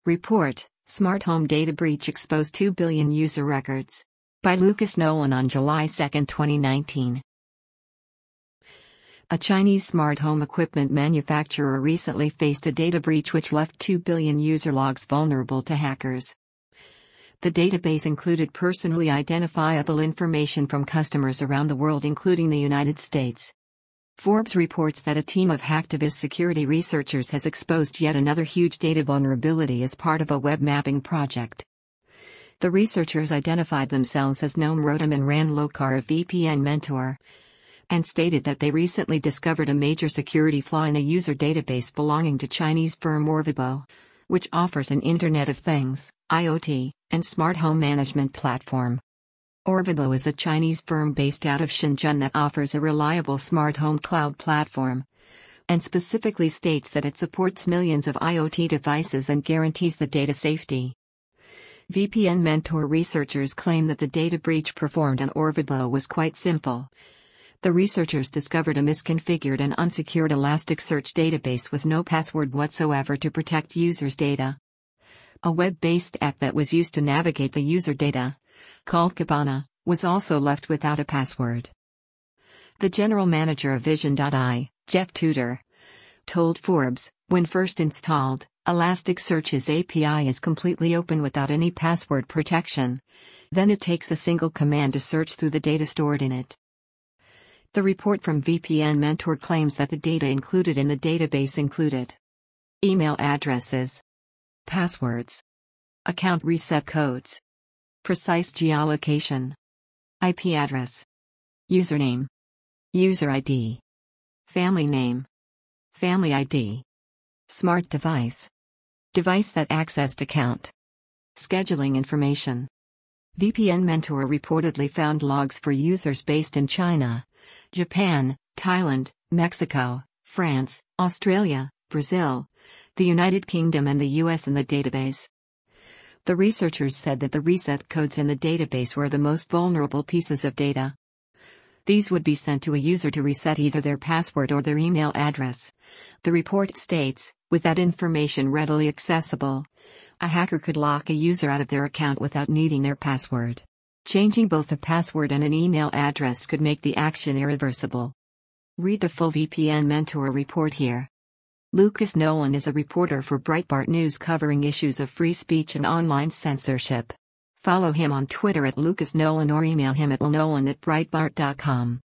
Report, Smart Home Data Breach Exposed 2 Billion User Records. By Lucas Nolan on July 2, 2019. A Chinese smart home equipment manufacturer recently faced a data breach which left 2 billion user logs vulnerable to hackers. The database included personally identifiable information from customers around the world, including the United States. Forbes reports that a team of hacktivist security researchers has exposed yet another huge data vulnerability as part of a web mapping project. The researchers identified themselves as Noam Rotem and Ran Lokar of VPN Mentor, and stated that they recently discovered a major security flaw in a user database belonging to Chinese firm Orbibo, which offers an Internet of Things, IoT, and smart home management platform. Orbibo is a Chinese firm based out of Shenzhen that offers a reliable smart home cloud platform, and specifically states that it supports millions of IoT devices and guarantees the data safety. VPN Mentor researchers claim that the data breach performed on Orbibo was quite simple. The researchers discovered a misconfigured and unsecured Elasticsearch database with no password whatsoever to protect users' data. A web-based app that was used to navigate the user data, called Kibana, was also left without a password. The general manager of Vision.ai, Jeff Tudor, told Forbes, when first installed, Elasticsearch's API is completely open without any password protection. Then it takes a single command to search through the data stored in it. The report from VPN Mentor claims that the data included in the database included email addresses, passwords, account reset codes, precise geolocation, IP address, username, user ID, family name, family ID, smart device, device that accessed account, scheduling information. VPN Mentor reportedly found logs for users based in China, Japan, Thailand, Mexico, France, Australia, Brazil, the United Kingdom and the US in the database. The researchers said that the reset codes in the database were the most vulnerable pieces of data. These would be sent to a user to reset either their password or their email address. The report states, with that information readily accessible, a hacker could lock a user out of their account without needing their password. Changing both a password and an email address could make the action irreversible. Read the full VPN Mentor report here. Lucas Nolan is a reporter for Breitbart News covering issues of free speech and online censorship. Follow him on Twitter @LucasNolan or email him at lnolan@breitbart.com.